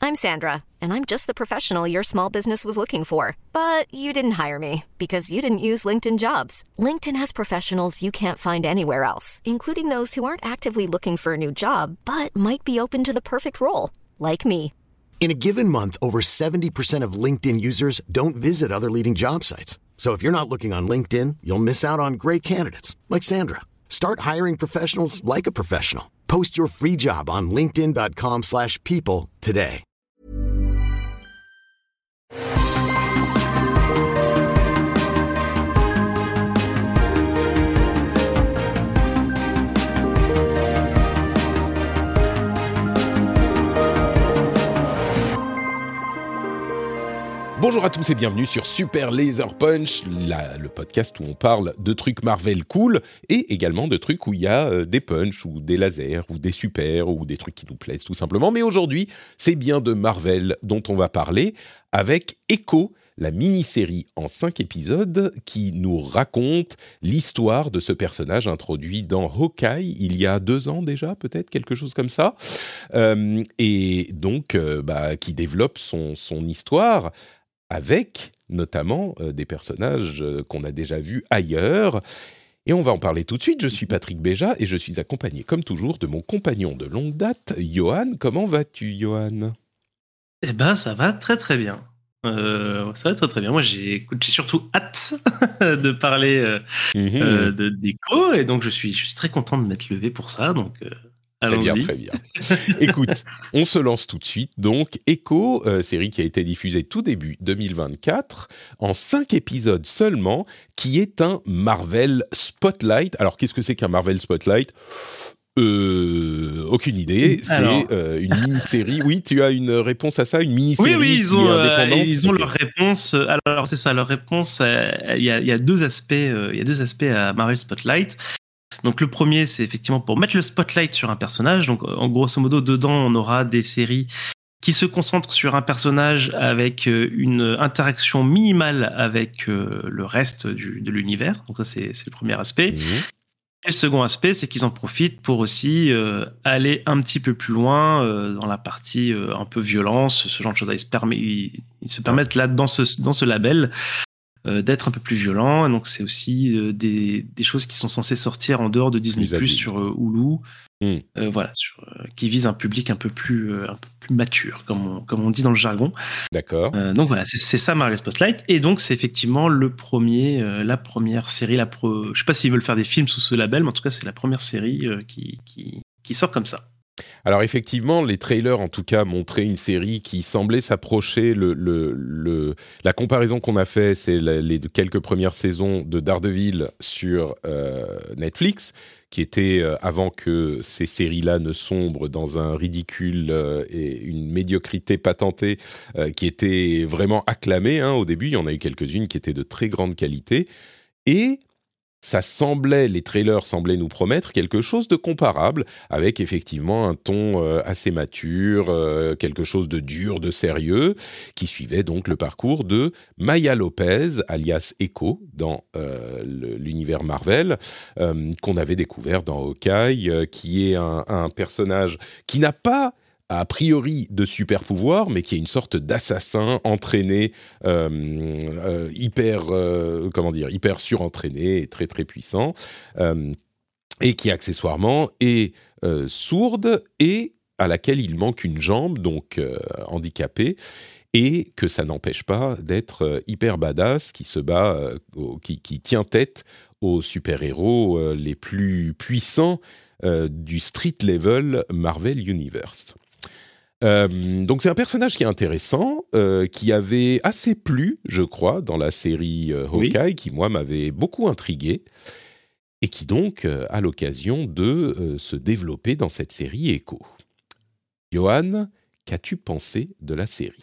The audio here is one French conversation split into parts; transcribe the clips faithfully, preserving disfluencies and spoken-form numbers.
I'm Sandra, and I'm just the professional your small business was looking for. But you didn't hire me because you didn't use LinkedIn Jobs. LinkedIn has professionals you can't find anywhere else, including those who aren't actively looking for a new job, but might be open to the perfect role, like me. In a given month, over seventy percent of LinkedIn users don't visit other leading job sites. So if you're not looking on LinkedIn, you'll miss out on great candidates like Sandra. Start hiring professionals like a professional. Post your free job on linkedin.com slash people today. Bonjour à tous et bienvenue sur Super Laser Punch, la, le podcast où on parle de trucs Marvel cool et également de trucs où il y a euh, des punchs ou des lasers ou des super ou des trucs qui nous plaisent tout simplement. Mais aujourd'hui, c'est bien de Marvel dont on va parler avec Echo, la mini-série en cinq épisodes qui nous raconte l'histoire de ce personnage introduit dans Hawkeye il y a deux ans déjà, peut-être, quelque chose comme ça, euh, et donc euh, bah, qui développe son, son histoire avec notamment euh, des personnages euh, qu'on a déjà vus ailleurs. Et on va en parler tout de suite. Je suis Patrick Béja et je suis accompagné, comme toujours, de mon compagnon de longue date, Johan. Comment vas-tu, Johan ? Eh ben, ça va très très bien. Euh, ça va très très bien. Moi, j'ai, écoute, j'ai surtout hâte de parler euh, mmh. euh, de d'Echo, et donc je suis, je suis très content de m'être levé pour ça. Donc, euh, très allons-y. bien, très bien. Écoute, on se lance tout de suite. Donc, Echo, euh, série qui a été diffusée tout début deux mille vingt-quatre, en cinq épisodes seulement, qui est un Marvel Spotlight. Alors, qu'est-ce que c'est qu'un Marvel Spotlight ? Euh, aucune idée. C'est Alors... euh, une mini-série. Oui, tu as une réponse à ça, une mini-série. Oui, oui, ils ont, qui est indépendante. Euh, ils ont okay. leur réponse. Alors, c'est ça, leur réponse. Euh, il y a, il y a deux aspects. Euh, il y a deux aspects à Marvel Spotlight. Donc, le premier, c'est effectivement pour mettre le spotlight sur un personnage. Donc, en grosso modo, dedans, on aura des séries qui se concentrent sur un personnage avec une interaction minimale avec le reste du, de l'univers. Donc, ça, c'est, c'est le premier aspect. Mmh. Et le second aspect, c'est qu'ils en profitent pour aussi euh, aller un petit peu plus loin euh, dans la partie euh, un peu violence, ce genre de choses. Ils se, permet, ils, ils se permettent là, dans ce, dans ce label, euh, d'être un peu plus violents. Et donc, c'est aussi euh, des, des choses qui sont censées sortir en dehors de Disney+, plus sur euh, Hulu, mm. euh, voilà, sur, euh, qui visent un public un peu plus, euh, un peu plus mature, comme on, comme on dit dans le jargon. D'accord. Euh, donc voilà, c'est, c'est ça Marvel Spotlight. Et donc, c'est effectivement le premier, euh, la première série. La pro... Je ne sais pas s'ils veulent faire des films sous ce label, mais en tout cas, c'est la première série euh, qui, qui, qui sort comme ça. Alors effectivement, les trailers en tout cas montraient une série qui semblait s'approcher. Le, le, le, la comparaison qu'on a fait, c'est la, les quelques premières saisons de Daredevil sur euh, Netflix, qui était, euh, avant que ces séries-là ne sombrent dans un ridicule euh, et une médiocrité patentée, euh, qui était vraiment acclamée. Hein, au début, il y en a eu quelques-unes qui étaient de très grande qualité. Et ça semblait, les trailers semblaient nous promettre quelque chose de comparable, avec effectivement un ton euh, assez mature, euh, quelque chose de dur, de sérieux, qui suivait donc le parcours de Maya Lopez, alias Echo, dans euh, le, l'univers Marvel, euh, qu'on avait découvert dans Hawkeye, euh, qui est un, un personnage qui n'a pas a priori de super pouvoir, mais qui est une sorte d'assassin entraîné, euh, euh, hyper, euh, comment dire, hyper surentraîné et très très puissant, euh, et qui accessoirement est euh, sourde et à laquelle il manque une jambe, donc euh, handicapée, et que ça n'empêche pas d'être euh, hyper badass, qui se bat, euh, au, qui, qui tient tête aux super-héros euh, les plus puissants euh, du street level Marvel Universe. Euh, donc c'est un personnage qui est intéressant, euh, qui avait assez plu, je crois, dans la série euh, Hawkeye, oui. qui moi m'avait beaucoup intrigué, et qui donc euh, a l'occasion de euh, se développer dans cette série Echo. Johan, qu'as-tu pensé de la série ?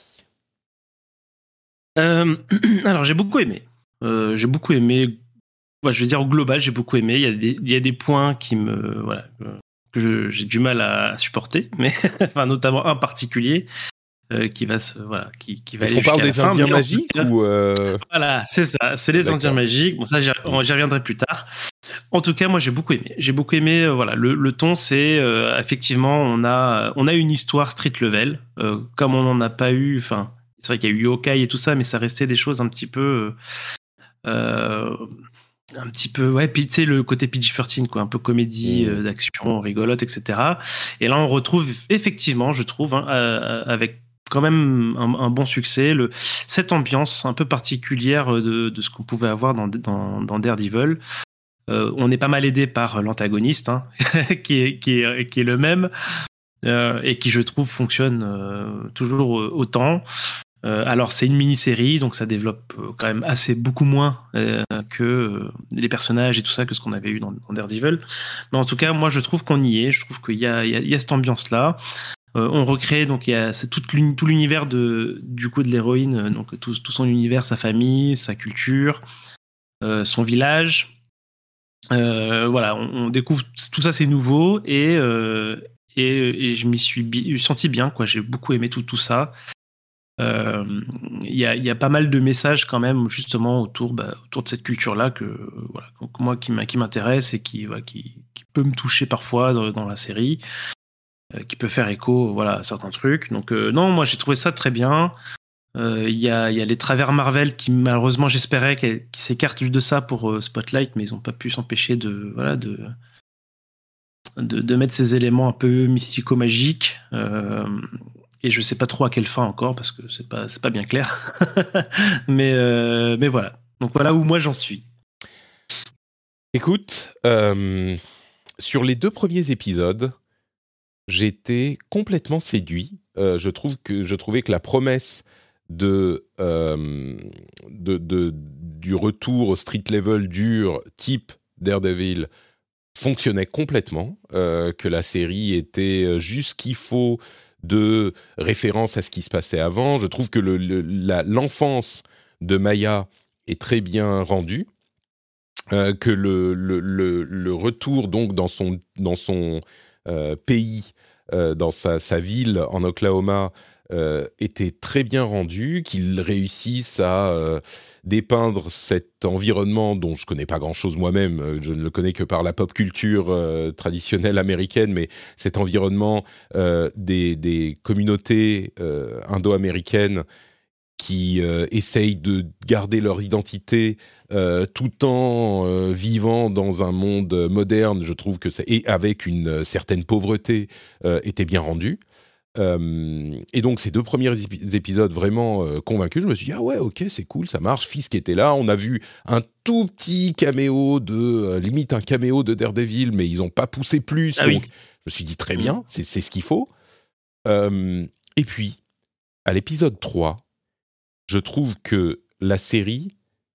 euh, Alors j'ai beaucoup aimé. Euh, j'ai beaucoup aimé. Ouais, je vais dire au global, j'ai beaucoup aimé. Il y a des, il y a des points qui me, voilà. Euh, que j'ai du mal à supporter, mais enfin notamment un particulier. euh, qui va se voilà, qui, qui va. Est-ce aller qu'on parle des fin, Indiens magiques cas, ou euh... Voilà, c'est ça, c'est les D'accord. Indiens magiques. Bon, ça, j'y, j'y reviendrai plus tard. En tout cas, moi, j'ai beaucoup aimé. J'ai beaucoup aimé. Euh, voilà, le, le ton, c'est euh, effectivement, on a, on a une histoire street level, euh, comme on n'en a pas eu. Enfin, c'est vrai qu'il y a eu Yokai et tout ça, mais ça restait des choses un petit peu. Euh, un petit peu, ouais, puis tu sais, le côté P G treize, quoi, un peu comédie, mmh. euh, d'action, rigolote, et cetera. Et là, on retrouve effectivement, je trouve, hein, euh, avec quand même un, un bon succès, le, cette ambiance un peu particulière de, de ce qu'on pouvait avoir dans, dans, dans Daredevil. Euh, on est pas mal aidé par l'antagoniste, hein, qui, est, qui, est, qui est le même, euh, et qui, je trouve, fonctionne euh, toujours autant. Euh, alors, c'est une mini-série, donc ça développe euh, quand même assez beaucoup moins euh, que euh, les personnages et tout ça, que ce qu'on avait eu dans, dans Daredevil. Mais en tout cas, moi, je trouve qu'on y est. Je trouve qu'il y a, il y a, il y a cette ambiance-là. Euh, on recrée, donc il y a c'est tout, tout l'univers de, du coup de l'héroïne, donc tout, tout son univers, sa famille, sa culture, euh, son village. Euh, voilà, on, on découvre tout ça, c'est nouveau et euh, et, et je m'y suis bi- senti bien, quoi. J'ai beaucoup aimé tout tout ça. Il euh, y, a, y a pas mal de messages quand même justement autour, bah, autour de cette culture-là que voilà, moi qui, qui m'intéresse et qui, voilà, qui, qui peut me toucher parfois dans, dans la série, euh, qui peut faire écho, voilà, à certains trucs. Donc euh, non, moi j'ai trouvé ça très bien. Il euh, y, a, y a les travers Marvel qui malheureusement j'espérais qui s'écartent de ça pour euh, Spotlight, mais ils n'ont pas pu s'empêcher de voilà de, de de mettre ces éléments un peu mystico-magiques. Euh, Et je sais pas trop à quelle fin encore parce que c'est pas c'est pas bien clair. mais euh, mais voilà. Donc voilà où moi j'en suis. Écoute, euh, sur les deux premiers épisodes, j'étais complètement séduit. Euh, je trouve que je trouvais que la promesse de, euh, de, de du retour au street level dur type Daredevil fonctionnait complètement. Euh, que la série était juste ce qu'il faut de référence à ce qui se passait avant. Je trouve que le, le, la, l'enfance de Maya est très bien rendue, euh, que le, le, le, le retour donc dans son, dans son euh, pays, euh, dans sa, sa ville en Oklahoma, euh, était très bien rendu, qu'il réussisse à euh, dépeindre cet environnement dont je ne connais pas grand-chose moi-même, je ne le connais que par la pop culture euh, traditionnelle américaine, mais cet environnement euh, des, des communautés euh, indo-américaines qui euh, essayent de garder leur identité euh, tout en euh, vivant dans un monde moderne, je trouve que ça, et avec une certaine pauvreté, euh, était bien rendu. Euh, et donc ces deux premiers épisodes vraiment euh, convaincus, je me suis dit ah ouais ok c'est cool, ça marche. Fisk était là, on a vu un tout petit caméo de euh, limite un caméo de Daredevil, mais ils ont pas poussé plus, ah donc oui. Je me suis dit très bien, c'est, c'est ce qu'il faut. Euh, et puis à l'épisode trois, je trouve que la série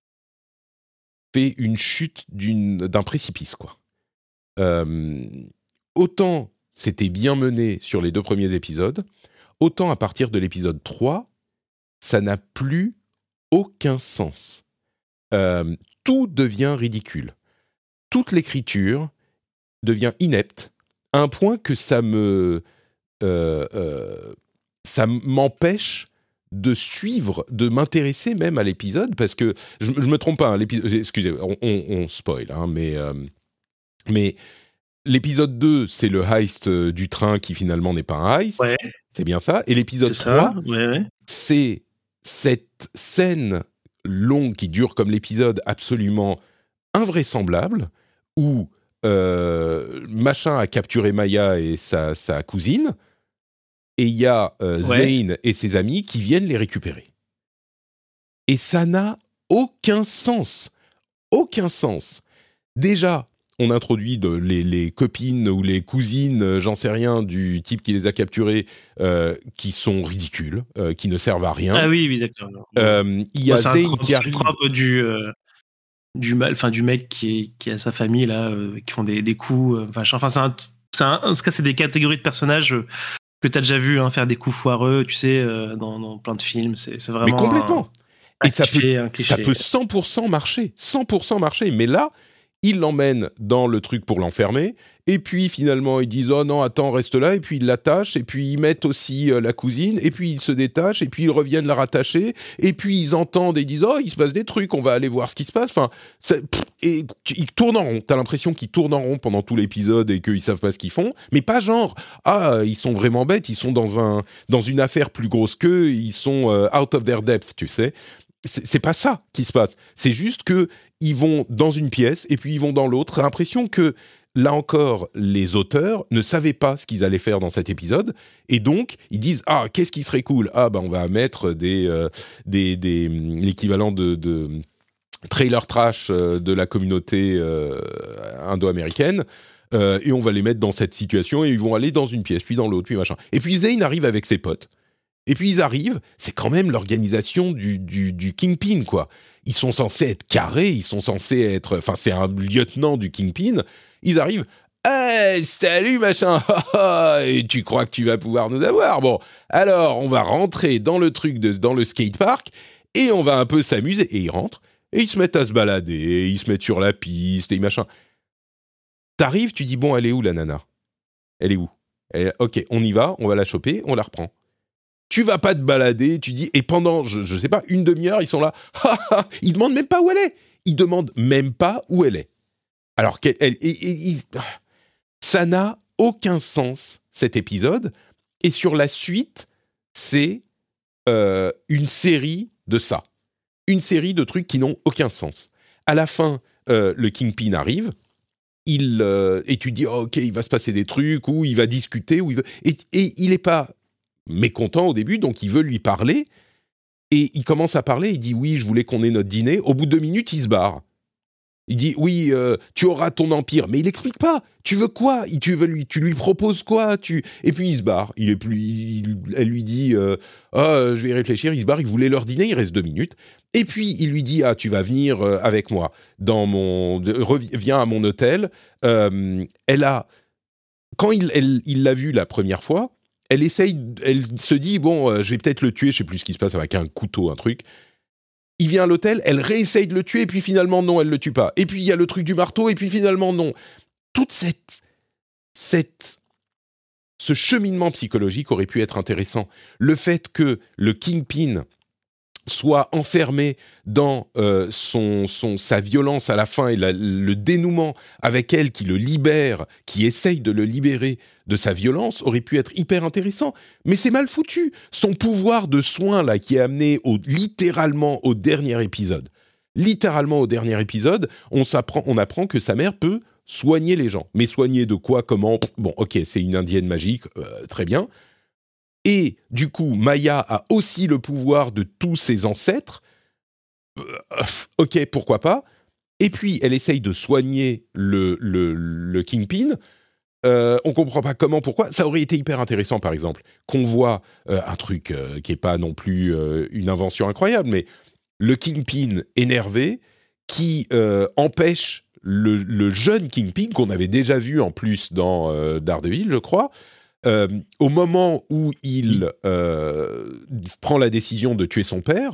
fait une chute d'une, d'un précipice quoi. Euh, autant c'était bien mené sur les deux premiers épisodes, autant à partir de l'épisode trois, ça n'a plus aucun sens. Euh, tout devient ridicule. Toute l'écriture devient inepte, à un point que ça me, euh, euh, ça m'empêche de suivre, de m'intéresser même à l'épisode, parce que, je ne me trompe pas, hein, l'épisode, excusez, on, on, on spoil, hein, mais... Euh, mais l'épisode deux, c'est le heist euh, du train qui finalement n'est pas un heist. Ouais. C'est bien ça. Et l'épisode c'est trois, ouais, ouais. c'est cette scène longue qui dure comme l'épisode absolument invraisemblable où euh, machin a capturé Maya et sa, sa cousine et il y a euh, ouais. Zane et ses amis qui viennent les récupérer. Et ça n'a aucun sens. Aucun sens. Déjà, on introduit de, les, les copines ou les cousines, euh, j'en sais rien, du type qui les a capturées, euh, qui sont ridicules, euh, qui ne servent à rien. Ah oui, oui, d'accord. Euh, il y a Zane trop, qui arrive... C'est du, euh, du, mal, du mec qui, est, qui a sa famille, là, euh, qui font des, des coups. Euh, enfin, c'est un, c'est un, en tout cas, c'est des catégories de personnages euh, que tu as déjà vu hein, faire des coups foireux, tu sais, euh, dans, dans plein de films. C'est, c'est vraiment... Mais complètement. Un, un Et ça, cliché, peut, un cliché. ça peut cent pour cent marcher. cent pour cent marcher. Mais là... Ils l'emmènent dans le truc pour l'enfermer, et puis finalement ils disent « Oh non, attends, reste là », et puis ils l'attachent, et puis ils mettent aussi euh, la cousine, et puis ils se détachent, et puis ils reviennent la rattacher, et puis ils entendent et ils disent « Oh, il se passe des trucs, on va aller voir ce qui se passe ». Enfin, ça, pff, et ils tournent en rond. T'as l'impression qu'ils tournent en rond pendant tout l'épisode et qu'ils savent pas ce qu'ils font, mais pas genre « Ah, ils sont vraiment bêtes, ils sont dans, un, dans une affaire plus grosse qu'eux, ils sont euh, out of their depth », tu sais. C'est, c'est pas ça qui se passe. C'est juste que ils vont dans une pièce et puis ils vont dans l'autre. J'ai l'impression que, là encore, les auteurs ne savaient pas ce qu'ils allaient faire dans cet épisode. Et donc, ils disent « Ah, qu'est-ce qui serait cool ? Ah, ben, on va mettre des, euh, des, des, l'équivalent de, de trailer trash euh, de la communauté euh, indo-américaine. Euh, et on va les mettre dans cette situation et ils vont aller dans une pièce, puis dans l'autre, puis machin. » Et puis Zane arrive avec ses potes. Et puis ils arrivent, c'est quand même l'organisation du, du, du Kingpin, quoi. Ils sont censés être carrés, ils sont censés être... Enfin, c'est un lieutenant du Kingpin. Ils arrivent, « Hey, salut, machin, et tu crois que tu vas pouvoir nous avoir ? Bon, alors, on va rentrer dans le truc, de, dans le skatepark, et on va un peu s'amuser. » Et ils rentrent, et ils se mettent à se balader, ils se mettent sur la piste, et machin. T'arrives, tu dis, bon, elle est où, la nana ? Elle est où ? Elle, ok, on y va, on va la choper, on la reprend. Tu vas pas te balader, tu dis, et pendant, je, je sais pas, une demi-heure, ils sont là, ils demandent même pas où elle est. Ils demandent même pas où elle est. Alors, qu'elle, elle, et, et, et, ça n'a aucun sens, cet épisode. Et sur la suite, c'est euh, une série de ça. Une série de trucs qui n'ont aucun sens. À la fin, euh, le Kingpin arrive, il, euh, et tu dis, oh, ok, il va se passer des trucs, ou il va discuter, ou il veut... Et, et il n'est pas mécontent au début, donc il veut lui parler, et il commence à parler, il dit, oui, je voulais qu'on ait notre dîner. Au bout de deux minutes, il se barre. Il dit, oui, euh, tu auras ton empire. Mais il n'explique pas. Tu veux quoi ? tu, veux lui, tu lui proposes quoi ? tu... Et puis il se barre. Il est plus, il, elle lui dit, euh, oh, je vais y réfléchir. Il se barre. Il voulait leur dîner. Il reste deux minutes. Et puis il lui dit, ah, tu vas venir euh, avec moi. Dans mon, reviens à mon hôtel. Euh, elle a, quand il, elle, il l'a vu la première fois, elle essaye, elle se dit, bon, euh, je vais peut-être le tuer. Je ne sais plus ce qui se passe avec un couteau, un truc. Il vient à l'hôtel, elle réessaye de le tuer, et puis finalement, non, elle ne le tue pas. Et puis, il y a le truc du marteau, et puis finalement, non. Toute cette... cette ce cheminement psychologique aurait pu être intéressant. Le fait que le Kingpin soit enfermé dans euh, son, son, sa violence à la fin et la, le dénouement avec elle qui le libère, qui essaye de le libérer de sa violence, aurait pu être hyper intéressant. Mais c'est mal foutu. Son pouvoir de soin, là, qui est amené au, littéralement au dernier épisode. Littéralement au dernier épisode, on, s'apprend, on apprend que sa mère peut soigner les gens. Mais soigner de quoi, comment ? Bon, ok, c'est une indienne magique, euh, très bien. Et du coup, Maya a aussi le pouvoir de tous ses ancêtres. Euh, ok, pourquoi pas. Et puis, elle essaye de soigner le, le, le Kingpin. Euh, on comprend pas comment, pourquoi. Ça aurait été hyper intéressant, par exemple, qu'on voit euh, un truc euh, qui est pas non plus euh, une invention incroyable, mais le Kingpin énervé qui euh, empêche le, le jeune Kingpin, qu'on avait déjà vu en plus dans euh, Daredevil, je crois, Euh, au moment où il euh, prend la décision de tuer son père,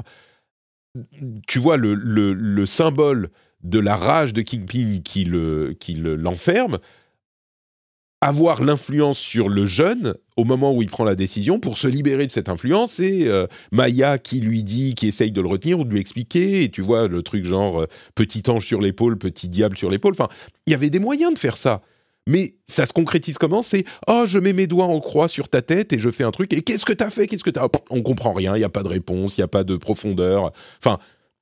tu vois le, le, le symbole de la rage de Kingpin qui, le, qui le, l'enferme, avoir l'influence sur le jeune au moment où il prend la décision pour se libérer de cette influence, c'est euh, Maya qui lui dit, qui essaye de le retenir ou de lui expliquer, et tu vois le truc genre euh, petit ange sur l'épaule, petit diable sur l'épaule, enfin, il y avait des moyens de faire ça. Mais ça se concrétise comment ? C'est « Oh, je mets mes doigts en croix sur ta tête et je fais un truc. Et qu'est-ce que t'as fait ? Qu'est-ce que t'as... » On comprend rien, il n'y a pas de réponse, il n'y a pas de profondeur. Enfin,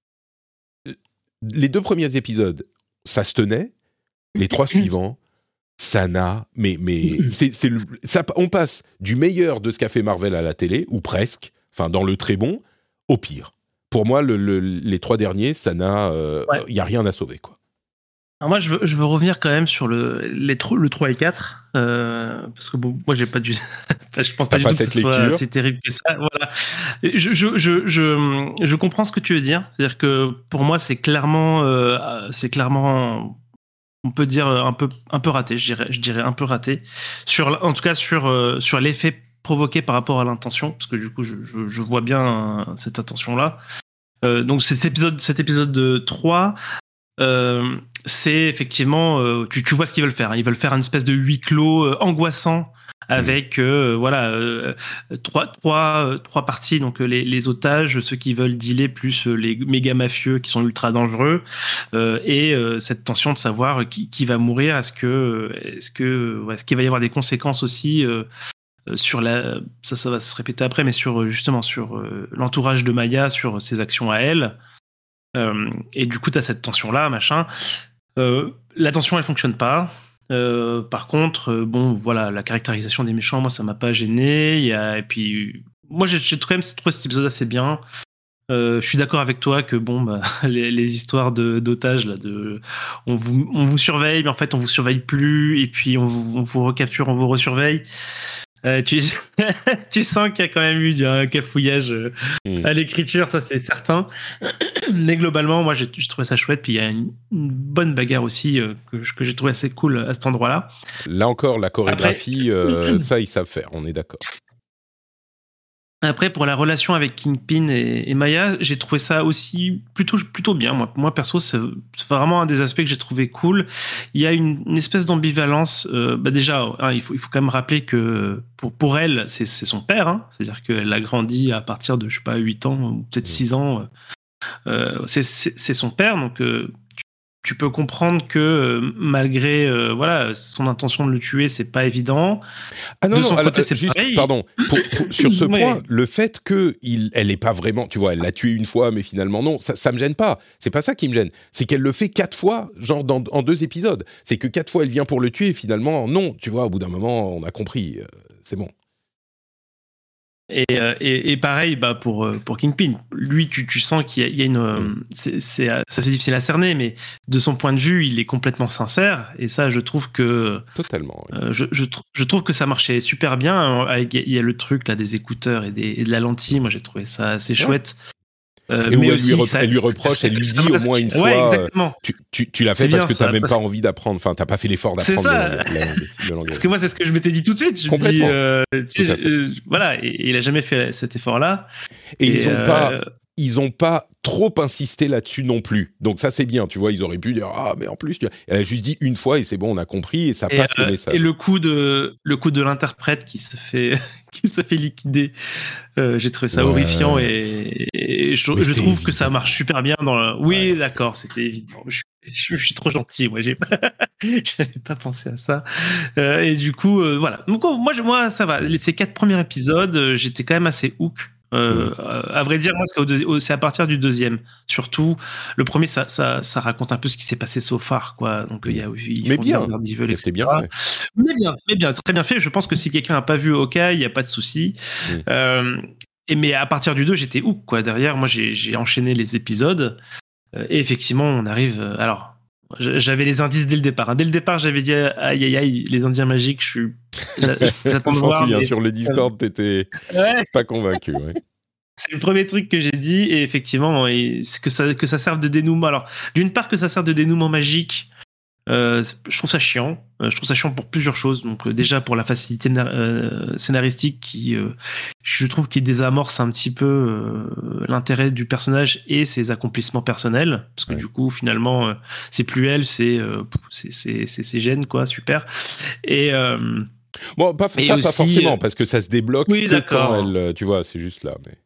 les deux premiers épisodes, ça se tenait. Les trois suivants, ça n'a... Mais, mais c'est, c'est le, ça, on passe du meilleur de ce qu'a fait Marvel à la télé, ou presque, enfin dans le très bon, au pire. Pour moi, le, le, les trois derniers, ça n'a... Il euh, ouais. n'y a rien à sauver, quoi. Alors moi, je veux, je veux revenir quand même sur le, les, le trois et quatre, euh, parce que bon, moi, j'ai pas du, enfin, je pense pas T'as du pas tout que ce lecture. soit si terrible que ça. Voilà. Je, je, je, je, je comprends ce que tu veux dire. C'est-à-dire que pour moi, c'est clairement, euh, c'est clairement, on peut dire un peu, un peu raté. Je dirais, je dirais un peu raté. Sur, en tout cas, sur, euh, sur l'effet provoqué par rapport à l'intention, parce que du coup, je, je, je vois bien cette intention-là. Euh, donc, c'est cet épisode, cet épisode de trois. euh, c'est effectivement, euh, tu, tu vois ce qu'ils veulent faire. Hein. Ils veulent faire une espèce de huis clos euh, angoissant avec euh, voilà euh, trois trois euh, trois parties. Donc les, les otages, ceux qui veulent dealer, plus les méga mafieux qui sont ultra dangereux, euh, et euh, cette tension de savoir qui, qui va mourir. Est-ce que est-ce que ouais, est-ce qu'il va y avoir des conséquences aussi euh, sur la ça ça va se répéter après, mais sur justement sur euh, l'entourage de Maya, sur ses actions à elle. Euh, et du coup, tu as cette tension-là, machin. Euh, la tension, elle fonctionne pas. Euh, par contre, euh, bon, voilà, la caractérisation des méchants, moi, ça m'a pas gêné. Il y a, et puis, moi, j'ai, j'ai quand même trouvé cet épisode assez bien. Euh, je suis d'accord avec toi que bon, bah, les, les histoires de, d'otages, là, de, on vous, on vous surveille, mais en fait, on vous surveille plus, et puis on vous, on vous recapture, on vous resurveille. Euh, tu, tu sens qu'il y a quand même eu un cafouillage euh, mmh. à l'écriture, ça c'est certain. Mais globalement, moi j'ai, j'ai trouvé ça chouette. Puis il y a une, une bonne bagarre aussi euh, que, que j'ai trouvé assez cool à cet endroit-là. Là encore, la chorégraphie, Après, euh, ça ils savent faire, on est d'accord. Après, pour la relation avec Kingpin et, et Maya, j'ai trouvé ça aussi plutôt, plutôt bien. Moi, moi perso, c'est, c'est vraiment un des aspects que j'ai trouvé cool. Il y a une, une espèce d'ambivalence. Euh, bah déjà, hein, il, faut, il faut quand même rappeler que pour, pour elle, c'est, c'est son père. Hein, c'est-à-dire qu'elle a grandi à partir de, je sais pas, huit ans, ou peut-être six ans. Euh, c'est, c'est, c'est son père, donc... Euh, tu peux comprendre que euh, malgré euh, voilà son intention de le tuer, c'est pas évident. Ah non, de non, son alors, côté, c'est juste, pareil. pardon, pour, pour, sur ce ouais. point, le fait que il, elle est pas vraiment, tu vois, elle l'a tué une fois, mais finalement non, ça, ça me gêne pas. C'est pas ça qui me gêne. C'est qu'elle le fait quatre fois, genre dans, en deux épisodes. C'est que quatre fois elle vient pour le tuer, et finalement non. Tu vois, au bout d'un moment, on a compris. Euh, c'est bon. Et, et, et pareil bah pour, pour Kingpin, lui tu, tu sens qu'il y a, il y a une mmh. c'est, c'est, ça c'est difficile à cerner, mais de son point de vue il est complètement sincère, et ça je trouve que totalement oui. euh, je, je, je trouve que ça marchait super bien. Il y a le truc là des écouteurs et, des, et de la lentille, moi j'ai trouvé ça assez ouais. chouette. Euh, et où elle, aussi, lui, repre- elle lui reproche, elle lui dit au moins une fois, ouais, exactement. tu, tu, tu l'as fait c'est parce que ça, t'as même parce... pas envie d'apprendre, enfin t'as pas fait l'effort d'apprendre c'est ça. le, le, le, le langage. Parce que moi c'est ce que je m'étais dit tout de suite. Je me dis, euh, tu sais, euh, voilà, et, et il a jamais fait cet effort-là. Et, et ils ont euh... pas, ils ont pas trop insisté là-dessus non plus. Donc ça c'est bien, tu vois, ils auraient pu dire ah mais en plus, tu... elle a juste dit une fois et c'est bon, on a compris et ça et passe euh, le message. Et le coup de, le coup de l'interprète qui se fait, qui se fait liquider. Euh, j'ai trouvé ça ouais. horrifiant et, et je, je trouve évident. Que ça marche super bien dans le... Oui, ouais. D'accord, c'était évident. Je, je, je suis trop gentil, moi, j'ai pas, j'avais pas pensé à ça. Euh, et du coup, euh, voilà. Donc, moi, je, moi, ça va. Ces quatre premiers épisodes, j'étais quand même assez hook. Euh, mmh. À vrai dire, moi, c'est, au deuxi- c'est à partir du deuxième. Surtout, le premier, ça, ça, ça raconte un peu ce qui s'est passé so far, quoi. Donc, il y a, ils mais font bien, Daredevil, mais c'est bien fait. Mais bien, mais bien, très bien fait. Je pense que si quelqu'un n'a pas vu Hawkeye, il n'y a pas de souci. Mmh. Euh, et mais à partir du deux, j'étais hook, quoi. Derrière, moi, j'ai, j'ai enchaîné les épisodes. Euh, et effectivement, on arrive. Euh, alors. J'avais les indices dès le départ. Dès le départ, j'avais dit aïe aïe aïe, les Indiens magiques, je suis. J'attends de voir. Je m'en souviens, mais... sur le Discord, t'étais ouais. pas convaincu. Ouais. C'est le premier truc que j'ai dit, et effectivement, et que ça que ça serve de dénouement. Alors, d'une part que ça sert de dénouement magique, euh, je trouve ça chiant. Euh, je trouve ça chiant pour plusieurs choses. Donc euh, déjà pour la facilité euh, scénaristique qui, euh, je trouve, qui désamorce un petit peu euh, l'intérêt du personnage et ses accomplissements personnels, parce que ouais. du coup finalement euh, c'est plus elle, c'est euh, c'est c'est c'est ses gènes, quoi, super. Et euh, bon, pas ça, aussi, pas forcément, parce que ça se débloque oui, que d'accord. quand elle, tu vois, c'est juste là. Mais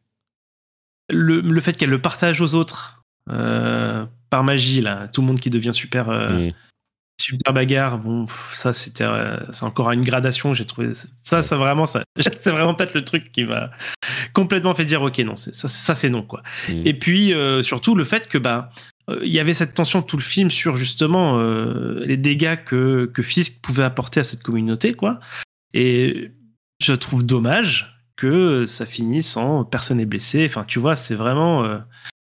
le le fait qu'elle le partage aux autres euh, par magie, là, tout le monde qui devient super. Euh, mmh. Super bagarre, bon, ça c'était, euh, c'est encore une gradation. J'ai trouvé ça, ouais. ça vraiment, ça, c'est vraiment peut-être le truc qui m'a complètement fait dire ok non, c'est, ça, ça c'est non quoi. Mmh. Et puis euh, surtout le fait que bah il euh, y avait cette tension de tout le film sur justement euh, les dégâts que que Fisk pouvait apporter à cette communauté quoi. Et je trouve dommage que ça finisse en personne n'est blessée. Enfin tu vois, c'est vraiment. Euh,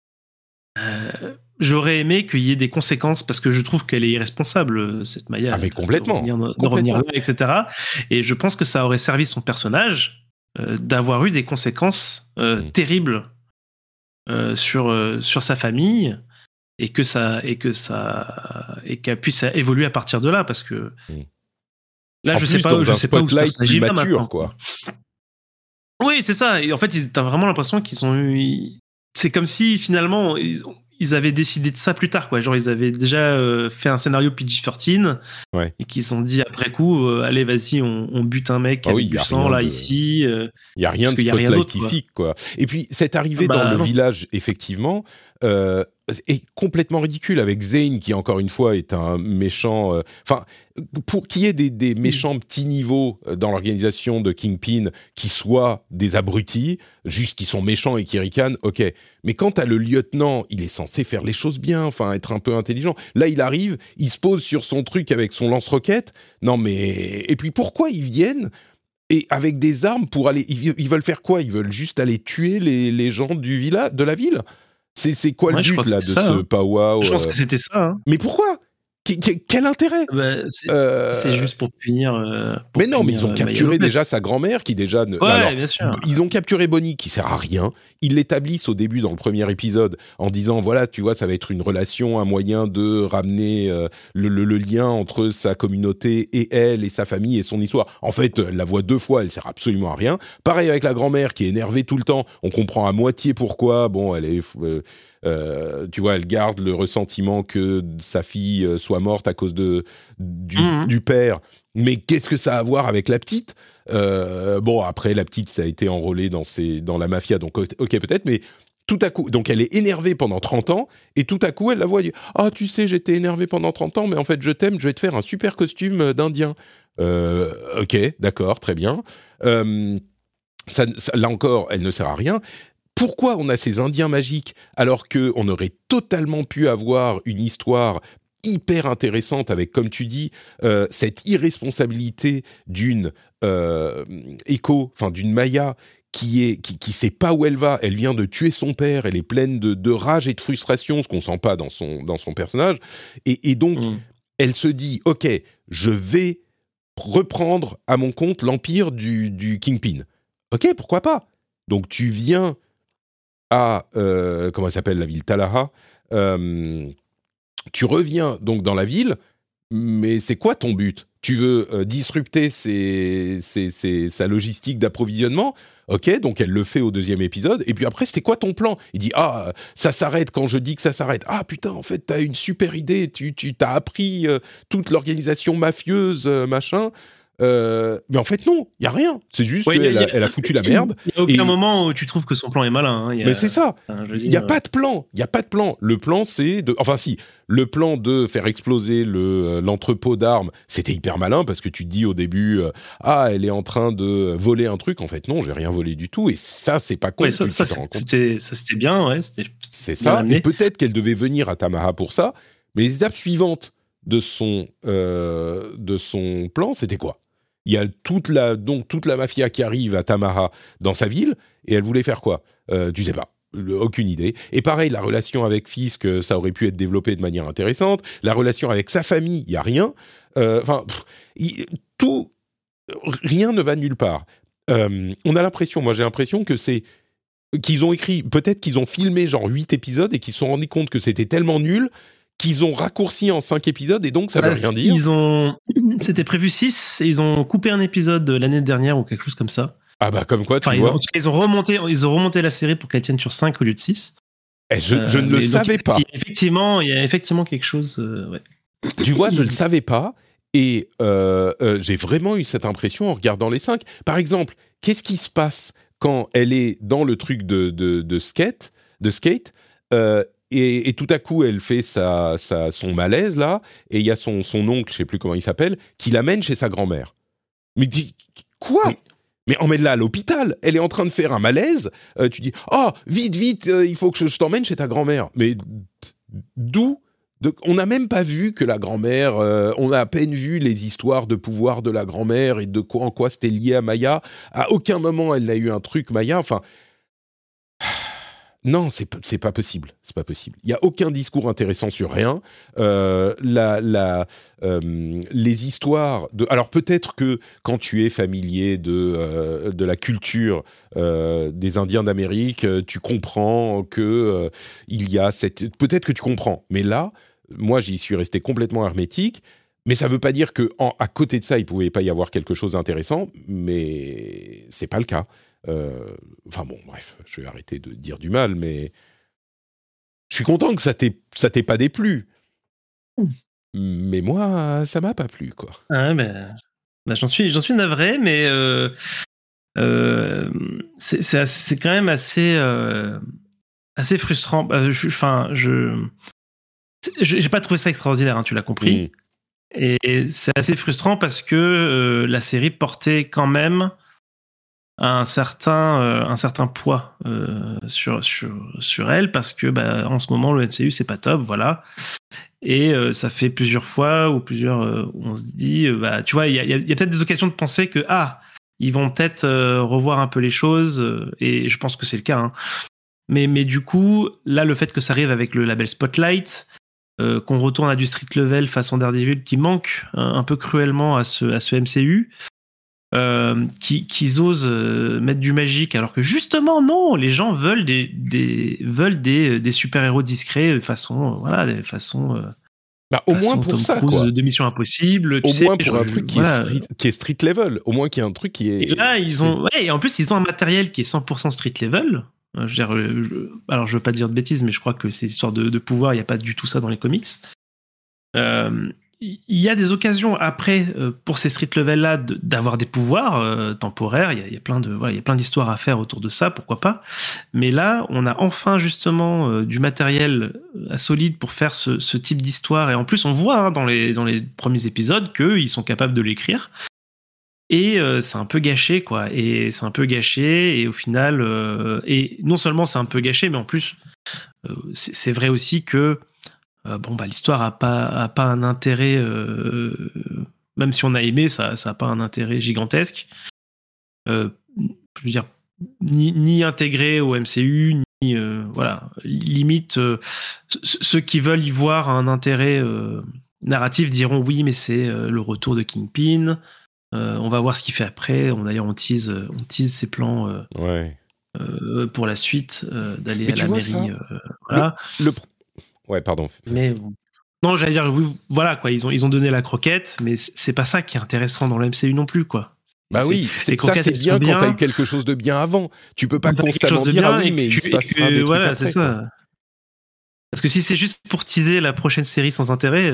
euh, J'aurais aimé qu'il y ait des conséquences parce que je trouve qu'elle est irresponsable, cette Maya. Ah, mais complètement. De revenir, de complètement. revenir là, et cetera. Et je pense que ça aurait servi son personnage euh, d'avoir eu des conséquences euh, mmh. terribles euh, sur, euh, sur sa famille et que ça, et que ça, et qu'elle puisse évoluer à partir de là parce que mmh. là, en je plus, sais pas, je sais pas où spotlight plus mature, maintenant, quoi. Oui, c'est ça. Et en fait, t'as vraiment l'impression qu'ils ont eu. C'est comme si finalement ils ont, ils avaient décidé de ça plus tard, quoi. Genre, ils avaient déjà euh, fait un scénario P G treize ouais. et qu'ils se sont dit après coup, euh, allez, vas-y, on, on bute un mec ah avec oui, du sang là de... ici. Il euh, y a rien de spotlightifique, quoi. Et puis cette arrivée bah, dans le non. village, effectivement, euh, est complètement ridicule avec Zane qui encore une fois est un méchant. Enfin, euh, pour qu'il y ait des, des méchants petits niveaux dans l'organisation de Kingpin qui soient des abrutis, juste qui sont méchants et qui ricanent, ok. Mais quand t'as le lieutenant, il est censé faire les choses bien, enfin être un peu intelligent. Là, il arrive, il se pose sur son truc avec son lance-roquette. Non mais et puis pourquoi ils viennent? Et avec des armes pour aller, ils, ils veulent faire quoi? Ils veulent juste aller tuer les, les gens du village, de la ville. C'est, c'est quoi ouais, le but là de ça, ce hein. powwow? Je pense euh... que c'était ça. Hein. Mais pourquoi? Qu- qu- Quel intérêt? Bah, c'est, euh... c'est juste pour punir. Euh, pour mais non, punir, mais ils ont euh, capturé déjà sa grand-mère qui déjà. Ne... Ouais, Alors, bien sûr. ils ont capturé Bonnie qui sert à rien. Ils l'établissent au début dans le premier épisode en disant voilà, tu vois, ça va être une relation, un moyen de ramener euh, le, le, le lien entre sa communauté et elle et sa famille et son histoire. En fait, elle la voit deux fois, elle sert absolument à rien. Pareil avec la grand-mère qui est énervée tout le temps. On comprend à moitié pourquoi. Bon, elle est. Euh, Euh, tu vois, elle garde le ressentiment que sa fille soit morte à cause de, du, mmh. du père. Mais qu'est-ce que ça a à voir avec la petite? euh, Bon, après, la petite, ça a été enrôlée dans, ses, dans la mafia, donc ok, peut-être, mais tout à coup... Donc, elle est énervée pendant trente ans, et tout à coup, elle la voit dire « Ah, tu sais, j'étais énervée pendant trente ans, mais en fait, je t'aime, je vais te faire un super costume d'Indien. Euh, » Ok, d'accord, très bien. Euh, ça, ça, là encore, elle ne sert à rien. Pourquoi on a ces Indiens magiques alors qu'on aurait totalement pu avoir une histoire hyper intéressante avec, comme tu dis, euh, cette irresponsabilité d'une euh, Echo, enfin d'une Maya qui est qui, qui sait pas où elle va, elle vient de tuer son père, elle est pleine de, de rage et de frustration, ce qu'on sent pas dans son dans son personnage, et, et donc mmh. elle se dit ok, je vais reprendre à mon compte l'empire du, du Kingpin. Ok, pourquoi pas? Donc tu viens à, euh, comment elle s'appelle la ville, Talaha, euh, tu reviens donc dans la ville, mais c'est quoi ton but? Tu veux euh, disrupter ses, ses, ses, sa logistique d'approvisionnement? Ok, donc elle le fait au deuxième épisode, et puis après, c'était quoi ton plan? Il dit, ah, ça s'arrête quand je dis que ça s'arrête. Ah putain, en fait, t'as une super idée, tu, tu t'as appris euh, toute l'organisation mafieuse, euh, machin... Euh, mais en fait non, il y a rien. C'est juste ouais, qu'elle a, a, elle a foutu la merde. Il y a aucun et... moment où tu trouves que son plan est malin. Hein. Il y a... Mais c'est ça. Enfin, il y a pas de plan. Il y a pas de plan. Le plan c'est de, enfin si, le plan de faire exploser le l'entrepôt d'armes, c'était hyper malin parce que tu te dis au début, euh, ah elle est en train de voler un truc. En fait non, j'ai rien volé du tout. Et ça c'est pas con. Ouais, ça, tu, ça, tu c'était, ça c'était bien, ouais. C'était c'est ça. Amené. Et peut-être qu'elle devait venir à Tamaha pour ça. Mais les étapes suivantes de son euh, de son plan, c'était quoi? Il y a toute la, donc toute la mafia qui arrive à Tamaha dans sa ville, et elle voulait faire quoi? euh, Tu sais pas, aucune idée. Et pareil, la relation avec Fisk, ça aurait pu être développé de manière intéressante. La relation avec sa famille, il y a rien. Enfin, euh, tout, rien ne va nulle part. Euh, on a l'impression, moi j'ai l'impression que c'est qu'ils ont écrit, peut-être qu'ils ont filmé genre huit épisodes et qu'ils se sont rendus compte que c'était tellement nul qu'ils ont raccourci en cinq épisodes et donc ça veut bah, rien dire. Ils ont, c'était prévu six et ils ont coupé un épisode l'année dernière ou quelque chose comme ça. Ah bah comme quoi tu enfin, vois. Ils ont, en tout cas, ils ont remonté, ils ont remonté la série pour qu'elle tienne sur cinq au lieu de six. Eh, je, euh, je ne le savais donc, pas. Il y a effectivement, il y a effectivement quelque chose. Euh, ouais. Tu vois, je ne le savais pas et euh, euh, j'ai vraiment eu cette impression en regardant les cinq. Par exemple, qu'est-ce qui se passe quand elle est dans le truc de, de, de skate, de skate euh, Et, et tout à coup, elle fait sa, sa, son malaise, là, et il y a son, son oncle, je ne sais plus comment il s'appelle, qui l'amène chez sa grand-mère. Mais dis, quoi? Oui. Mais emmène-la à l'hôpital. Elle est en train de faire un malaise. Euh, tu dis, oh, vite, vite, euh, il faut que je, je t'emmène chez ta grand-mère. Mais d'où? De, on n'a même pas vu que la grand-mère... Euh, on a à peine vu les histoires de pouvoir de la grand-mère et de quoi, en quoi c'était lié à Maya. À aucun moment, elle n'a eu un truc Maya. Enfin... Non, c'est, c'est pas possible. C'est pas possible. Il y a aucun discours intéressant sur rien. Euh, la, la, euh, les histoires de. Alors peut-être que quand tu es familier de euh, de la culture euh, des Indiens d'Amérique, tu comprends que euh, il y a cette. Peut-être que tu comprends. Mais là, moi, j'y suis resté complètement hermétique. Mais ça veut pas dire que en, à côté de ça, il pouvait pas y avoir quelque chose d'intéressant. Mais c'est pas le cas. Euh, enfin bon, bref, je vais arrêter de dire du mal, mais je suis content que ça t'ait, ça t'ait pas déplu. Mais moi, ça m'a pas plu, quoi. Ah ouais, bah, bah, j'en suis, j'en suis navré, mais euh, euh, c'est, c'est, assez- c'est quand même assez, euh, assez frustrant. Enfin, je, enfin, je, je- j'ai pas trouvé ça extraordinaire, hein, tu l'as compris. Mm. Et c'est assez frustrant parce que euh, la série portait quand même un certain, euh, un certain poids euh, sur, sur, sur elle, parce que bah, en ce moment, le M C U, c'est pas top, voilà. Et euh, ça fait plusieurs fois ou plusieurs euh, où on se dit, euh, bah, tu vois, il y a, y a- y a peut-être des occasions de penser que, ah, ils vont peut-être euh, revoir un peu les choses, euh, et je pense que c'est le cas. Hein. Mais, mais du coup, là, le fait que ça arrive avec le label Spotlight, euh, qu'on retourne à du street level façon Daredevil qui manque un, un peu cruellement à ce, à ce M C U, euh, qui, qu'ils osent euh, mettre du magique, alors que justement, non, les gens veulent des, des, veulent des, des super-héros discrets façon, voilà, de façon. Euh, Bah, au façon moins pour Tom ça, Cruise quoi. de Mission Impossible. Tu Au sais, moins pour genre, un truc qui, voilà. est street, qui est street level. Au moins qu'il y ait un truc qui est... Et là, ils ont, ouais, et en plus, ils ont un matériel qui est cent pour cent street level. Euh, Je veux dire, euh, je- alors, je veux pas dire de bêtises, mais je crois que ces histoires de, de pouvoir, il n'y a pas du tout ça dans les comics. Euh, Il y a des occasions après, euh, pour ces street level-là, de- d'avoir des pouvoirs euh, temporaires. Il y a, il y a plein de, voilà, il y a plein d'histoires à faire autour de ça, pourquoi pas. Mais là, on a enfin justement euh, du matériel euh, solide pour faire ce, ce type d'histoire. Et en plus, on voit hein, dans, les, dans les premiers épisodes qu'ils sont capables de l'écrire. Et euh, c'est un peu gâché, quoi. Et c'est un peu gâché. Et au final, euh, et non seulement c'est un peu gâché, mais en plus, euh, c'est, c'est vrai aussi que euh, bon, bah, l'histoire a pas, a pas un intérêt, euh, même si on a aimé, ça, ça a pas un intérêt gigantesque. Euh, je veux dire, ni, ni intégré au M C U, ni euh, voilà, limite euh, c- ceux qui veulent y voir un intérêt euh, narratif diront oui, mais c'est euh, le retour de Kingpin. Euh, on va voir ce qu'il fait après. On, d'ailleurs, on tease, on tease ses plans euh, Ouais. euh, pour la suite, euh, d'aller Mais à tu la vois mairie. ça euh, voilà. le, le... Ouais, pardon. Mais bon. Non, j'allais dire, oui, voilà, quoi. Ils ont, ils ont donné la croquette, mais c- c'est pas ça qui est intéressant dans le M C U non plus, quoi. Bah C'est- oui, les c'est, ça croquettes, c'est elles bien sont quand bien. t'as eu quelque chose de bien avant. Tu peux pas Quand t'as quelque constamment chose de dire bien ah oui et mais que il tu- se passera et que, des trucs voilà, après. c'est ça. Quoi. Parce que si c'est juste pour teaser la prochaine série sans intérêt,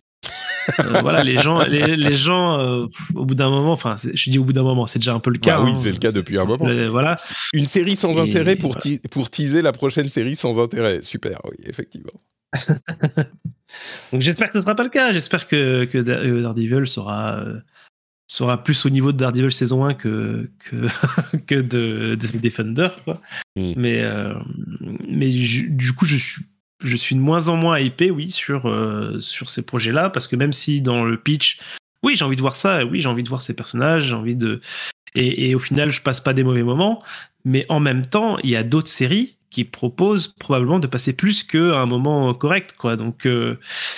euh, voilà, les gens, les, les gens, euh, au bout d'un moment, enfin, c'est- je dis au bout d'un moment, c'est déjà un peu le cas. Bah oui, hein, c'est le cas c'est- depuis c'est un moment. peu- voilà. Une série sans Et intérêt pour, voilà. ti- pour teaser la prochaine série sans intérêt. Super, oui, effectivement. Donc j'espère que ce sera pas le cas. J'espère que, que Da- euh, Daredevil sera, euh, sera plus au niveau de Daredevil saison un que, que, que de, de The Defender, quoi. Mm. Mais, euh, mais ju- du coup, je suis, je suis de moins en moins hypé, oui, sur, euh, sur ces projets-là, parce que même si dans le pitch, oui, j'ai envie de voir ça, oui, j'ai envie de voir ces personnages, j'ai envie de. Et, et au final, je passe pas des mauvais moments, mais en même temps, il y a d'autres séries qui proposent probablement de passer plus qu'à un moment correct, quoi. Donc, euh,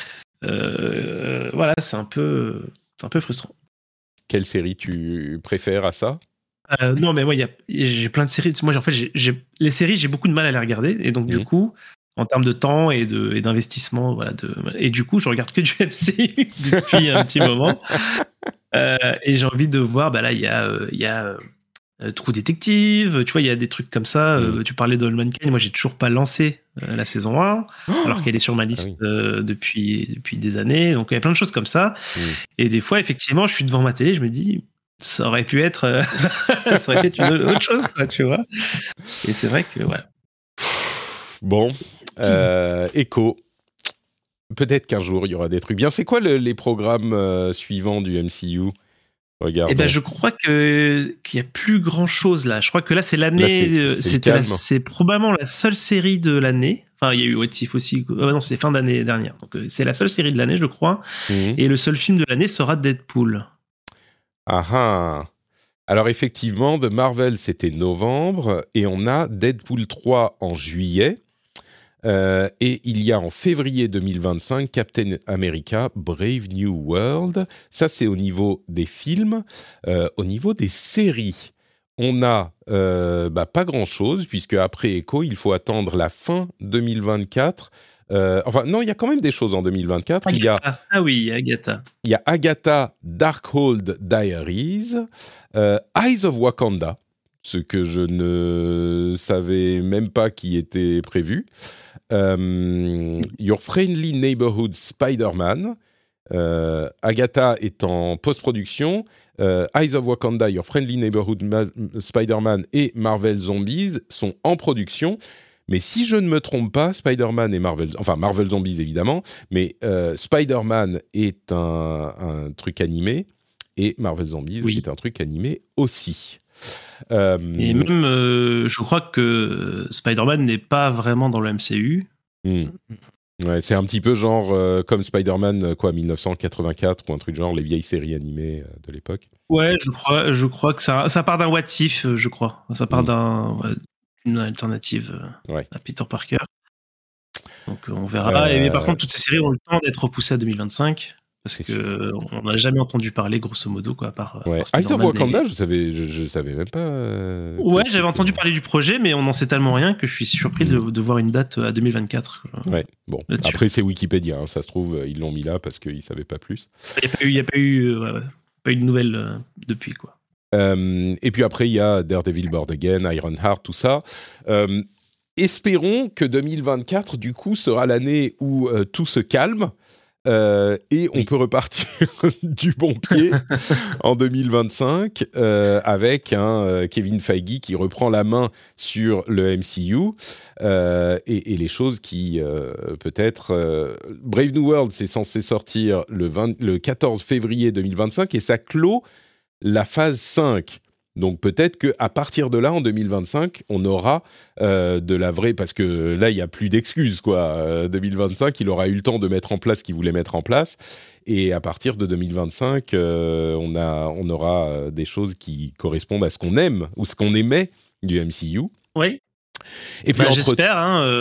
euh, voilà, c'est un peu, c'est un peu frustrant. Quelle série tu préfères à ça? Euh, non, mais moi, il y a, j'ai plein de séries. Moi, en fait, j'ai, j'ai- les séries, j'ai beaucoup de mal à les regarder. Et donc, du Mhm. coup, en termes de temps et, de, et d'investissement, voilà, de, et du coup, je regarde que du M C U depuis un petit moment. Euh, et j'ai envie de voir, bah là, il y a, euh, il y a euh, True Detective, tu vois, il y a des trucs comme ça. Mhm. Euh, tu parlais de Mankind, moi, j'ai toujours pas lancé euh, la saison un, alors qu'elle est sur ma liste Ah oui. euh, depuis, depuis des années. Donc, il y a plein de choses comme ça. Mhm. Et des fois, effectivement, je suis devant ma télé, je me dis, ça aurait pu être, euh, ça aurait pu être une autre chose, quoi, tu vois. Et c'est vrai que, ouais. Bon, euh, Echo. Peut-être qu'un jour il y aura des trucs bien. C'est quoi le, les programmes euh, suivants du M C U? Regarde. Eh ben, je crois que qu'il y a plus grand chose là. Je crois que là, c'est l'année. Là, c'est- euh, c'est le c'était la- calme. c'est probablement la seule série de l'année. Enfin, il y a eu What If aussi. Ah non, c'est fin d'année dernière. Donc, euh, c'est la seule série de l'année, je crois. Mhm. Et le seul film de l'année sera Deadpool. Ah ah. Alors effectivement, de Marvel, c'était novembre, et on a Deadpool trois en juillet, euh, et il y a en février deux mille vingt-cinq Captain America Brave New World. Ça, c'est au niveau des films. Euh, au niveau des séries, on a euh, bah, pas grand-chose, puisque après Echo, il faut attendre la fin deux mille vingt-quatre. Euh, enfin, non, il y a quand même des choses en deux mille vingt-quatre. Il y a Agatha. Ah oui, Agatha. il y a Agatha Darkhold Diaries, euh, Eyes of Wakanda, ce que je ne savais même pas qui était prévu, Euh, Your Friendly Neighborhood Spider-Man. Euh, Agatha est en post-production. Euh, Eyes of Wakanda, Your Friendly Neighborhood Ma- Spider-Man et Marvel Zombies sont en production. Mais si je ne me trompe pas, Spider-Man et Marvel... Enfin, Marvel Zombies, évidemment. Mais euh, Spider-Man est un, un truc animé. Et Marvel Zombies oui. est un truc animé aussi. Euh... Et même, euh, je crois que Spider-Man n'est pas vraiment dans le M C U. Hmm. Ouais, c'est un petit peu genre euh, comme Spider-Man, quoi, dix-neuf cent quatre-vingt-quatre ou un truc genre, les vieilles séries animées euh, de l'époque. Ouais, je crois, je crois que ça, ça part d'un what if, je crois. Ça part mmh. d'un, ouais, d'une alternative ouais. à Peter Parker. Donc on verra. Euh... Et, mais par contre, toutes ces séries ont le temps d'être repoussées à deux mille vingt-cinq. Parce qu'on n'a jamais entendu parler, grosso modo, quoi, à part. Ouais. Eyes of Wakanda, je savais, je, je savais même pas. Euh, ouais, j'avais entendu parler du projet, mais on n'en sait tellement rien que je suis surpris mmh. de, de voir une date à deux mille vingt-quatre. Ouais, bon. Là-dessus. Après, c'est Wikipédia, hein, ça se trouve, ils l'ont mis là parce qu'ils ne savaient pas plus. Il n'y a, a pas eu, euh, ouais, ouais, pas eu de nouvelles euh, depuis, quoi. Euh, et puis après, il y a Daredevil Born Again, Ironheart, tout ça. Euh, espérons que deux mille vingt-quatre, du coup, sera l'année où euh, tout se calme. Euh, et on oui. peut repartir du bon pied en deux mille vingt-cinq euh, avec un euh, Kevin Feige qui reprend la main sur le M C U euh, et, et les choses qui euh, peut-être euh, Brave New World c'est censé sortir le, vingt, le quatorze février deux mille vingt-cinq et ça clôt la phase cinq. Donc peut-être qu'à partir de là, en deux mille vingt-cinq, on aura euh, de la vraie... Parce que là, il n'y a plus d'excuses, quoi. Euh, deux mille vingt-cinq, il aura eu le temps de mettre en place ce qu'il voulait mettre en place. Et à partir de deux mille vingt-cinq, euh, on, a, on aura euh, des choses qui correspondent à ce qu'on aime ou ce qu'on aimait du M C U. Oui. Et puis bah, entre... J'espère, hein... Euh...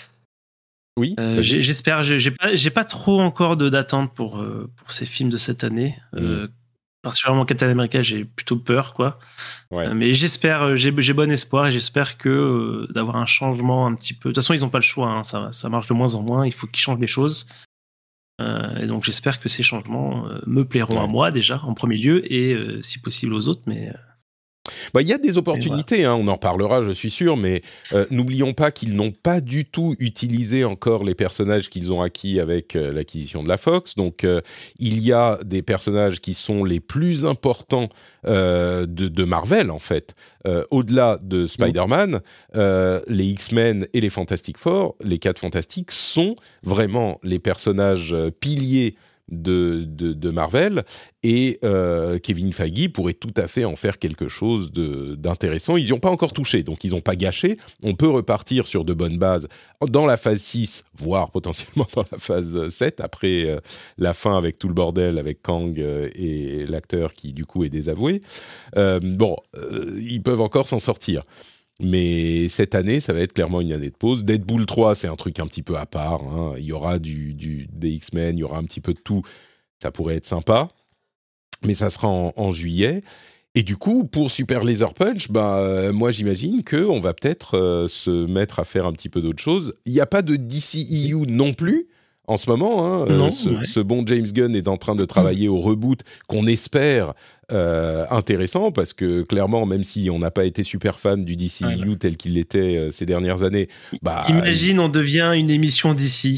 Oui. Euh, j'ai, j'espère. J'ai, j'ai, pas, j'ai pas trop encore de, d'attente pour, euh, pour ces films de cette année. Mm. Euh, particulièrement Captain America, j'ai plutôt peur, quoi. Ouais. Euh, mais j'espère, j'ai, j'ai bon espoir et j'espère que euh, d'avoir un changement un petit peu. De toute façon, ils n'ont pas le choix. Hein, ça, ça marche de moins en moins. Il faut qu'ils changent les choses. Euh, et donc, j'espère que ces changements euh, me plairont ouais. à moi déjà en premier lieu et euh, si possible aux autres. Mais euh... Bah, y a des opportunités, voilà. hein, on en parlera, je suis sûr, mais euh, n'oublions pas qu'ils n'ont pas du tout utilisé encore les personnages qu'ils ont acquis avec euh, l'acquisition de la Fox. Donc, euh, il y a des personnages qui sont les plus importants euh, de, de Marvel, en fait. Euh, au-delà de Spider-Man, euh, les X-Men et les Fantastic Four, les quatre Fantastiques, sont vraiment les personnages euh, piliers De, de, de Marvel et euh, Kevin Feige pourrait tout à fait en faire quelque chose de, d'intéressant. Ils n'y ont pas encore touché, donc ils n'ont pas gâché. On peut repartir sur de bonnes bases dans la phase six, voire potentiellement dans la phase sept, après euh, la fin avec tout le bordel avec Kang euh, et l'acteur qui du coup est désavoué. Euh, bon, euh, ils peuvent encore s'en sortir. Mais cette année, ça va être clairement une année de pause. Deadpool trois, c'est un truc un petit peu à part. Hein. Il y aura du, du, des X-Men, il y aura un petit peu de tout. Ça pourrait être sympa. Mais ça sera en, en juillet. Et du coup, pour Super Laser Punch, bah, euh, moi, j'imagine qu'on va peut-être euh, se mettre à faire un petit peu d'autres choses. Il n'y a pas de D C E U non plus. En ce moment, hein, non, euh, ce, ouais. ce bon James Gunn est en train de travailler au reboot qu'on espère euh, intéressant, parce que clairement, même si on n'a pas été super fan du D C E U ouais. tel qu'il l'était euh, ces dernières années... Bah, imagine, on devient une émission D C.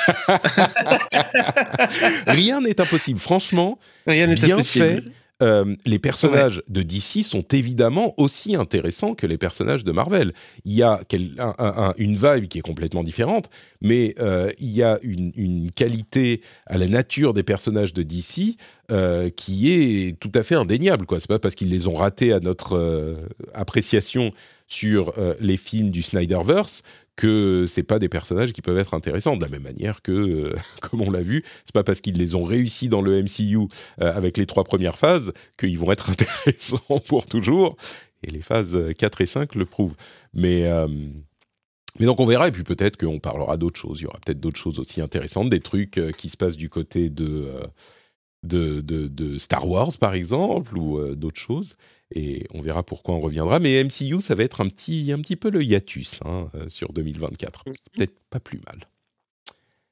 Rien n'est impossible. Franchement, Rien n'est bien impossible. fait. Euh, les personnages ouais. de D C sont évidemment aussi intéressants que les personnages de Marvel. Il y a quel, un, un, une vibe qui est complètement différente, mais euh, il y a une, une qualité à la nature des personnages de D C euh, qui est tout à fait indéniable, quoi. C'est pas parce qu'ils les ont ratés à notre euh, appréciation sur euh, les films du Snyderverse que c'est pas des personnages qui peuvent être intéressants, de la même manière que, euh, comme on l'a vu, c'est pas parce qu'ils les ont réussis dans le M C U euh, avec les trois premières phases qu'ils vont être intéressants pour toujours, et les phases quatre et cinq le prouvent. Mais, euh, mais donc on verra, et puis peut-être qu'on parlera d'autres choses, il y aura peut-être d'autres choses aussi intéressantes, des trucs euh, qui se passent du côté de, euh, de, de, de Star Wars par exemple, ou euh, d'autres choses. Et on verra pourquoi on reviendra. Mais M C U, ça va être un petit, un petit peu le hiatus hein, sur deux mille vingt-quatre. C'est peut-être pas plus mal.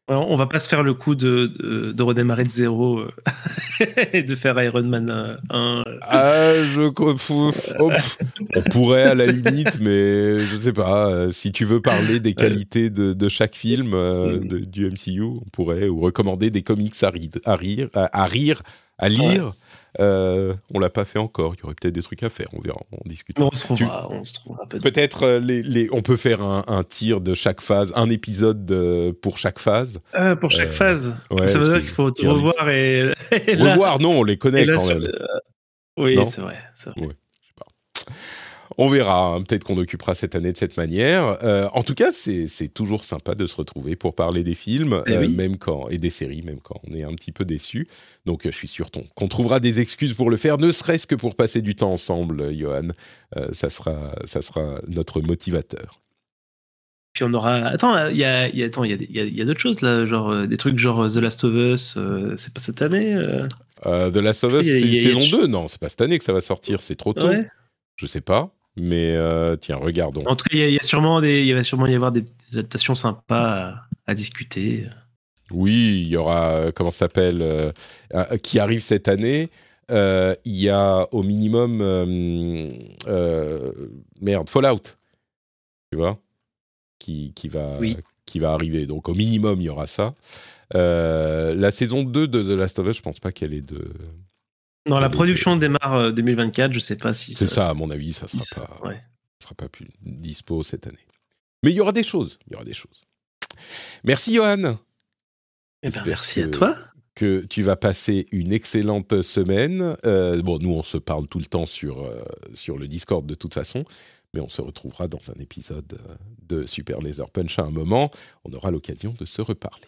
On va pas se faire le coup de, de, de redémarrer de zéro euh, et de faire Iron Man un. Ah, je, oh, on pourrait à la limite, mais je sais pas. Euh, si tu veux parler des qualités de, de chaque film euh, de, du M C U, on pourrait, ou recommander des comics à, rire, à rire, à, à rire, à lire. Ouais. Euh, on l'a pas fait encore. Il y aurait peut-être des trucs à faire. On verra. On discutera. On se trouvera. Tu... On se trouvera peut-être. Peut-être euh, les, les. On peut faire un, un tir de chaque phase, un épisode de, pour chaque phase. Euh, pour chaque euh, phase. Ouais, ça veut dire qu'il faut te revoir et, et là... revoir. Non, on les connaît quand sur... même. Oui, non c'est vrai. C'est vrai. Ouais, je sais pas. On verra, hein, peut-être qu'on occupera cette année de cette manière. Euh, en tout cas, c'est, c'est toujours sympa de se retrouver pour parler des films, eh euh, oui. même quand, et des séries, même quand on est un petit peu déçus. Donc, euh, je suis sûr ton, qu'on trouvera des excuses pour le faire, ne serait-ce que pour passer du temps ensemble, Johan. Euh, ça sera, ça sera notre motivateur. Puis on aura... Attends, il y a, y a, attends, y a, y a, y a d'autres choses, là, genre euh, des trucs genre The Last of Us, euh, c'est pas cette année euh... Euh, The Last of Us, c'est y a, saison y a... deux. Non, c'est pas cette année que ça va sortir, c'est trop tôt. Ouais. Je sais pas. Mais euh, tiens, regardons. En tout cas, il y, y a sûrement des, il va sûrement y avoir des, des adaptations sympas à, à discuter. Oui, il y aura, comment ça s'appelle, euh, euh, qui arrive cette année. Euh, il y a au minimum, euh, euh, merde, Fallout, tu vois, qui, qui, va, oui. qui va arriver. Donc au minimum, il y aura ça. Euh, la saison deux de The Last of Us, je pense pas qu'elle est de... Non, la production de... démarre euh, deux mille vingt-quatre, je sais pas si... C'est ça, ça, à mon avis, ça sera ça, pas, ouais. sera pas plus dispo cette année. Mais il y aura des choses, il y aura des choses. Merci, Johan. Eh ben, merci que, à toi. Que tu vas passer une excellente semaine. Euh, bon, nous, on se parle tout le temps sur, euh, sur le Discord de toute façon, mais on se retrouvera dans un épisode de Super Laser Punch à un moment. On aura l'occasion de se reparler.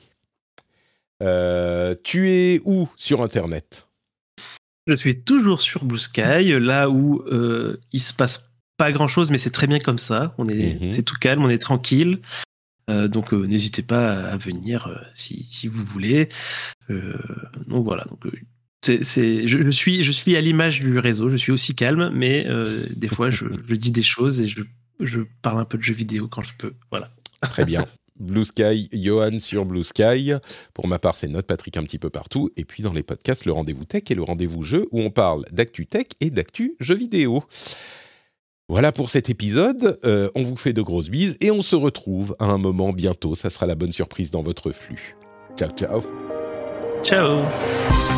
Euh, tu es où sur Internet ? Je suis toujours sur Blue Sky, là où euh, il se passe pas grand-chose, mais c'est très bien comme ça. On est, mm-hmm. C'est tout calme, on est tranquille. Euh, donc euh, n'hésitez pas à venir euh, si, si vous voulez. Euh, donc voilà. Donc, euh, c'est, c'est, je, je, suis, je suis à l'image du réseau, je suis aussi calme, mais euh, des fois je, je dis des choses et je, je parle un peu de jeux vidéo quand je peux. Voilà. Très bien. Blue Sky, Johan sur Blue Sky. Pour ma part, c'est Note Patrick un petit peu partout. Et puis dans les podcasts, le Rendez-vous Tech et le Rendez-vous Jeu, où on parle d'actu tech et d'actu jeux vidéo. Voilà pour cet épisode. Euh, on vous fait de grosses bises et on se retrouve à un moment bientôt. Ça sera la bonne surprise dans votre flux. Ciao, ciao. Ciao.